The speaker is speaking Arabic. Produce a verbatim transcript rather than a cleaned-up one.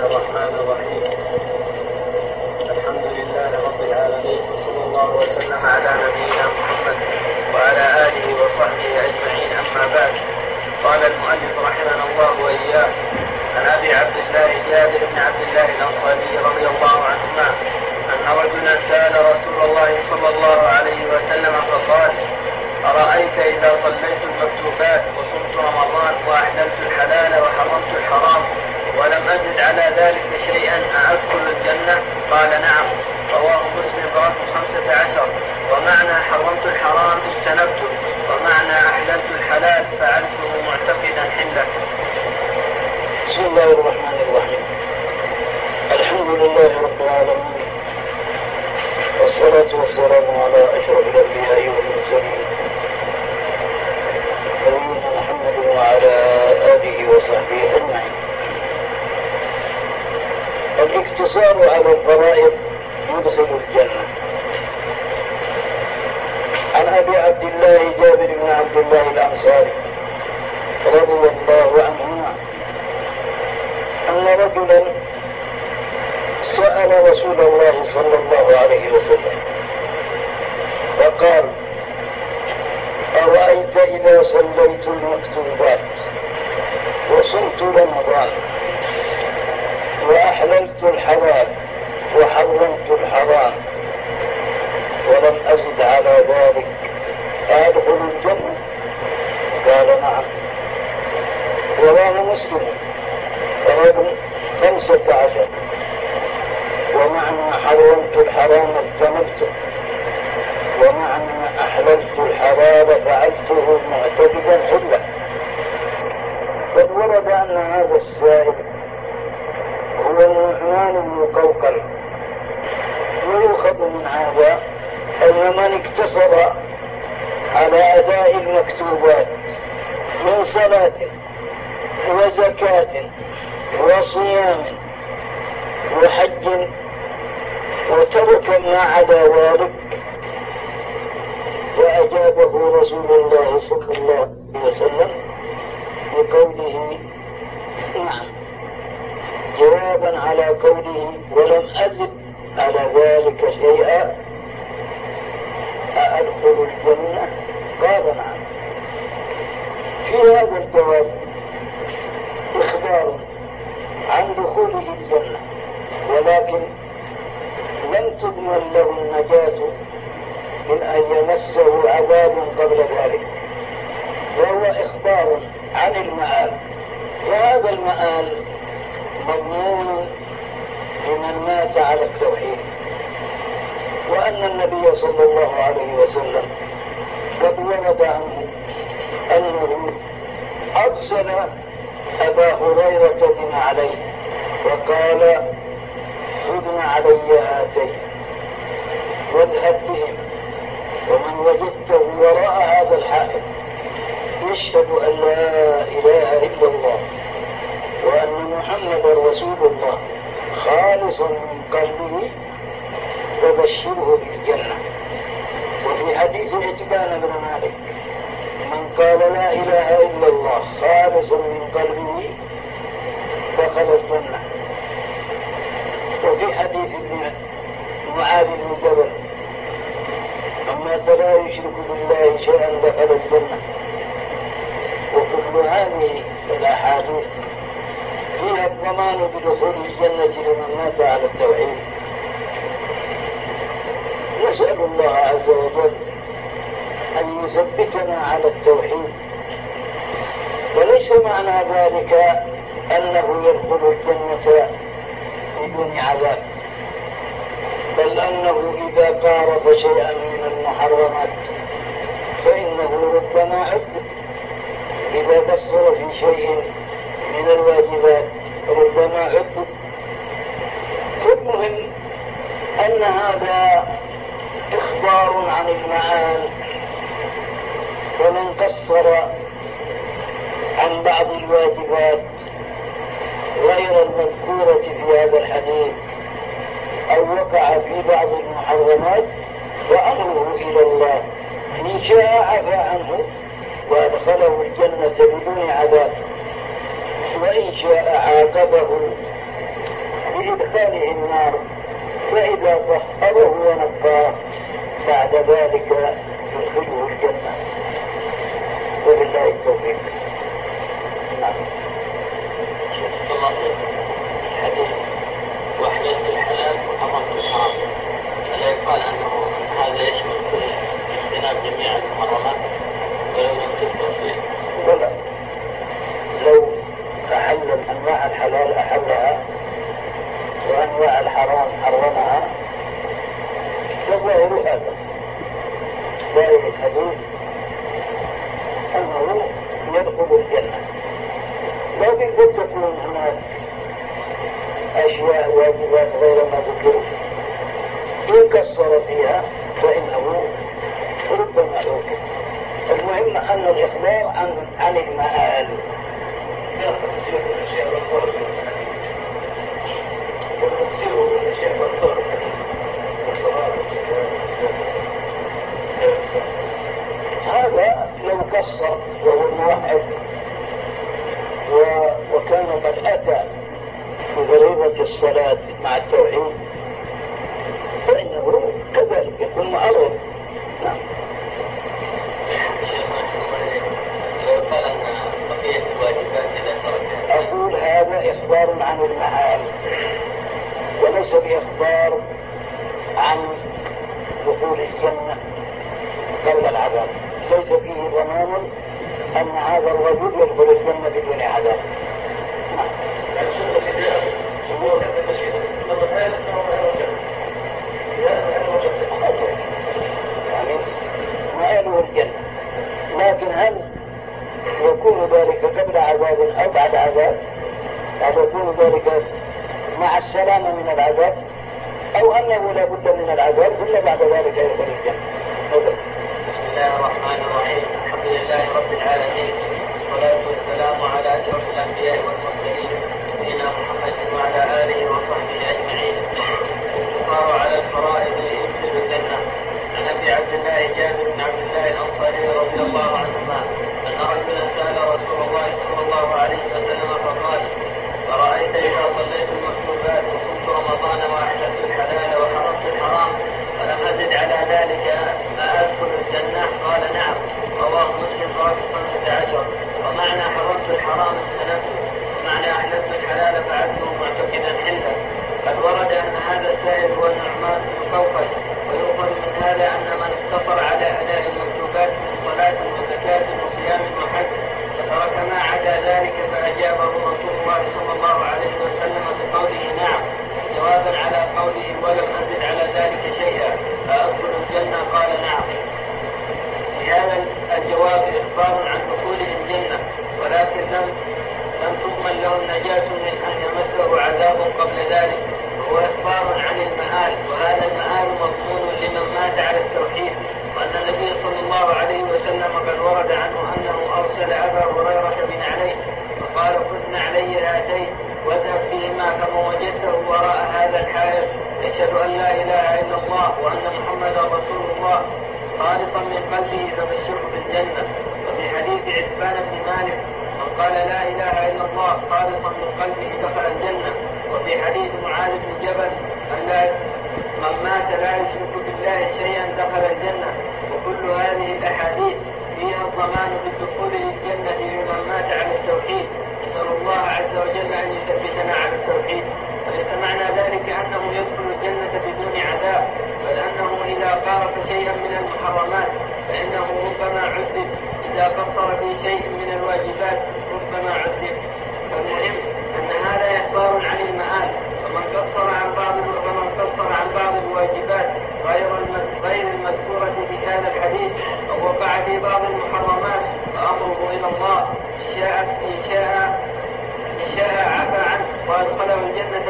الرحمن الرحيم. الحمد لله رب العالمين، وصلى الله وسلم على نبينا محمد وعلى آله وصحبه أجمعين، أما بعد. قال المؤلف رحمه الله وإياه: عن أبي عبد الله جابر بن عبد الله الأنصاري رضي الله عنهما أن رجلا سأل رسول الله صلى الله عليه وسلم فقال: أرأيت إذا صليت المكتوبات وصمت رمضان وأحللت الحلال وحرمت الحرام ولم أزد على ذلك شيئا أأدخل الجنة؟ قال: نعم. رواه مسلم رقم خمسة عشر. ومعنى حرمت الحرام اجتنبته، ومعنى أحللت الحلال فعلته معتقدا حله. بسم الله الرحمن الرحيم. الحمد لله رب العالمين، والصلاة والسلام على أشرف الأنبياء والمرسلين نبينا محمد وعلى آله وصحبه أجمعين. الاقتصار على الفرائض يدخل الجنة. عن أبي عبد الله جابر بن عبد الله الأنصاري رضي الله عنهما أن رجلا سأل رسول الله صلى الله عليه وسلم فقال: أرأيت إذا صليت المكتوبات وصمت رمضان وأحللت الحلال وحرمت الحرام ولم أزد على ذلك أدخل الجنة؟ قال: نعم. رواه مسلم رقم خمسة عشر. ومعنى حرمت الحرام اجتنبته، ومعنى أحللت الحلال فعلته معتقدا حله. قد ورد أن هذا السائل هو النعمان بن قوقل، ويؤخذ من هذا أن من اقتصر على أداء المكتوبات من صلاة وزكاة وصيام وحج وترك ما عدا ذلك، وأجابه رسول الله صلى الله عليه وسلم بقوله: نعم، جوابا على قوله: ولم أزد على ذلك شيئا أأدخل الجنة؟ قال: نعم. في هذا الجواب إخبار عن دخوله الجنة، ولكن لم تضمن له النجاة من أن يمسه عذاب قبل ذلك، وهو إخبار عن المآل، وهذا المآل مضمون لمن مات على التوحيد. وأن النبي صلى الله عليه وسلم قد ورد عنه أنه أرسل أبا هريرة بن عليه وقال: خذن علي هاتين واذهب بهم، ومن وجدته وراء هذا الحائط يشهد أن لا إله إلا الله وأن محمد رسول الله خالصا من قلبه وبشره بالجنة. وفي حديث عتبان بن مالك: من قال لا إله إلا الله خالصا من قلبه دخل الجنة. وفي حديث ابن معاذ بن جبل: من مات لا يشرك بالله شيئا دخل الجنة. وكل هذه الأحاديث فيها الضمان بدخول الجنة لمن مات على التوحيد. نسأل الله عز وجل أن يثبتنا على التوحيد، وليس معنى ذلك أنه يدخل الجنة بدون عذاب، بل أنه إذا قارف شيئا من المحرمات فإنه ربما عذب، إذا قصر في شيء من الواجبات ربما عذب. فالمهم أن هذا إخبار عن المعال، ومن قصر عن بعض الواجبات غير المذكورة في هذا الحديث أو وقع في بعض المحرمات فأمره إلى الله، إن شاء عفى عنه وأدخله الجنة بدون عذاب، وإن شاء عاقبه ثانيه النار، فإذا طهره ونقاه بعد ذلك يدخله الجنة، وبالله التوفيق. نعم. صلى الله عليه وسلم الحديث وحللت الحلال وحرمت الحرام، ألا يقال أنه هذا يشمل كل اجتناب جميع المحرمات ولو لم تذكر فيه؟ ولا لو أحل أنواع الحلال أحلها وأنواع الحرام حرمها فظاهر هذا ظاهر الحديث أنه يدخل الجنة، لكن قد تكون هناك أشياء واجبات غير ما ذكر إن كسر فيها فإنه ربما يوكل. المهم أن الإخبار عن, عن المآل هذا لو كسر وهو موحد وكان قد أتى بفريضة الصلاة مع التوحيد فإنه كذلك يكون معروف. نعم. أقول هذا إخبار عن المعال وليس بإخبار عن دخول الجنة قبل العذاب، ليس فيه ضمان أن هذا الرجل يدخل الجنة بدون عذاب. نعم. يعني مآله الجنة، لكن هل يكون ذلك قبل عذاب أو بعد عذاب؟ أو يكون ذلك مع السلامة من العذاب، أو أنه لا بد من العذاب ثم بعد ذلك يدخل الجنة؟ بسم الله الرحمن الرحيم، الحمد لله رب العالمين، والصلاة والسلام على أشرف الأنبياء والمرسلين سيدنا محمد وعلى آله وصحبه أجمعين. صاروا على الفرائض يدخل الجنة. عن أبي عبد الله جابر بن عبد الله الأنصاري رضي الله عنهما أن رجلا سأل رسول الله صلى الله عليه وسلم فقال: أرأيت إذا صليت المكتوبات وصمت رمضان وأحللت الحلال وحرمت الحرام فلم أزد على ذلك أدخل الجنة؟ قال: نعم. رواه مسلم رقم خمسة عشر. ومعنى حرمت الحرام استلمته، ومعنى أحللت الحلال فعلته معتقدا حلا. قد ورد أن هذا السائل هو النعمان بن قوقل، ويؤخذ من هذا أن من اقتصر على أداء المكتوبات من صلاة وزكاة وصيام وحج فترك ما عدا ذلك فأجابه رسول الله صلى الله عليه وسلم بقوله نعم، جوابا على قوله ولم أزد على ذلك شيئا فأدخل الجنة؟ قال نعم. في هذا الجواب إخبار عن دخوله الجنة، ولكن لم لم تضمن له النجاة من أن يمسه عذاب قبل ذلك، وهو إخبار عن المآل، وهذا المآل مضمون لمن مات على التوحيد. وأن النبي صلى الله عليه وسلم قد ورد عنه أنه أرسل أبا هريرة بنعليه فقال: خذ نعلي هاتين واذهب بهما كما وجدته وراء هذا الحائط يشهد أن لا إله إلا الله وأن محمدا رسول الله خالصا من قلبه فبشره بالجنة. وفي حديث عتبان بن مالك: من قال لا إله إلا الله خالصا من قلبه دخل الجنة. وفي حديث معاذ بن جبل: أن من مات لا يشرك بالله شيئا دخل الجنة. وكل هذه الأحاديث فيها الضمان بالدخول للجنة لمن مات على التوحيد. نسأل الله عز وجل أن يثبتنا على التوحيد. وليس معنى ذلك أنه يدخل الجنة بدون عذاب، بل أنه إذا قارف شيئا من المحرمات فإنه ربما عذب، إذا قصر في شيء من الواجبات ربما عذب. فالمهم أن هذا إخبار عن المآل، ومن قصر عن بعض ومن قصر عن بعض الواجبات غير غير المذكورة في هذا الحديث أو وقع في بعض المحرمات فأمره إلى الله، إن شاء إن شاء إن شاء عفى عنه وأدخله الجنة